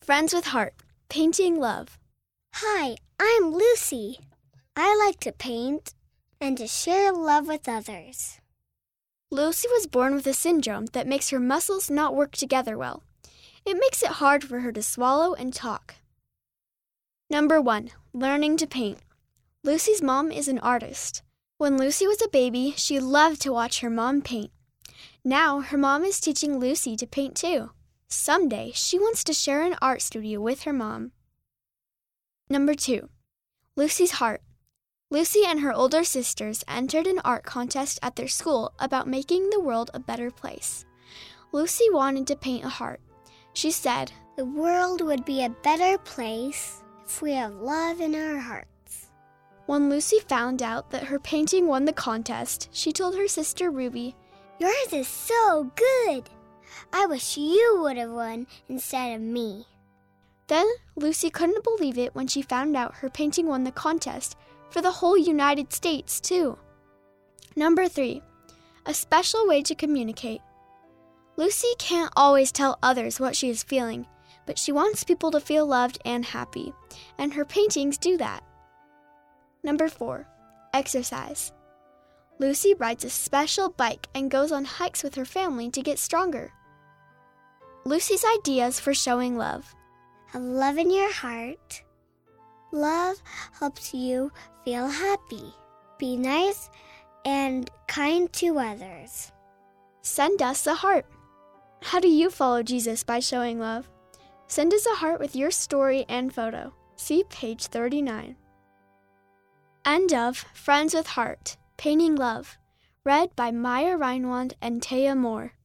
Friends with Heart, Painting Love. Hi, I'm Lucy. I like to paint and to share love with others. Lucy was born with a syndrome that makes her muscles not work together well. It makes it hard for her to swallow and talk. Number 1, learning to paint. Lucy's mom is an artist. When Lucy was a baby, she loved to watch her mom paint. Now, her mom is teaching Lucy to paint too. Someday, she wants to share an art studio with her mom. Number 2, Lucy's Heart. Lucy and her older sisters entered an art contest at their school about making the world a better place. Lucy wanted to paint a heart. She said, "The world would be a better place if we have love in our hearts." When Lucy found out that her painting won the contest, she told her sister Ruby, "Yours is so good. I wish you would have won instead of me." Then Lucy couldn't believe it when she found out her painting won the contest for the whole United States, too. Number 3, a special way to communicate. Lucy can't always tell others what she is feeling, but she wants people to feel loved and happy, and her paintings do that. Number 4, exercise. Lucy rides a special bike and goes on hikes with her family to get stronger. Lucy's ideas for showing love. Have love in your heart. Love helps you feel happy. Be nice and kind to others. Send us a heart. How do you follow Jesus by showing love? Send us a heart with your story and photo. See page 39. End of Friends with Heart, Painting Love. Read by Maya Reinwand and Taya Moore.